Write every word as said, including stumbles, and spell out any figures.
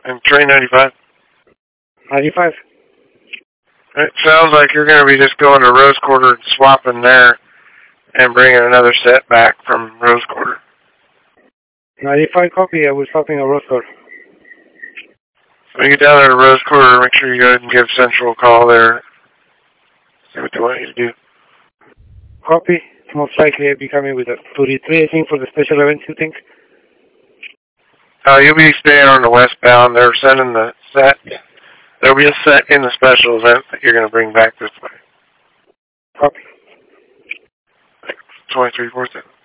And train ninety-five. ninety-five. It sounds like you're going to be just going to Rose Quarter, swapping there, and bringing another set back from Rose Quarter. ninety-five copy. I was stopping at Rose Quarter. When you get down there to Rose Quarter, make sure you go ahead and give Central a call there. See what they want you to do. Copy. Most likely I'll be coming with a thirty-three, I think, for the special event, you think? Uh, you'll be staying on the westbound. They're sending the set. There'll be a set in the special event that you're going to bring back this way. Copy. twenty-three four seven.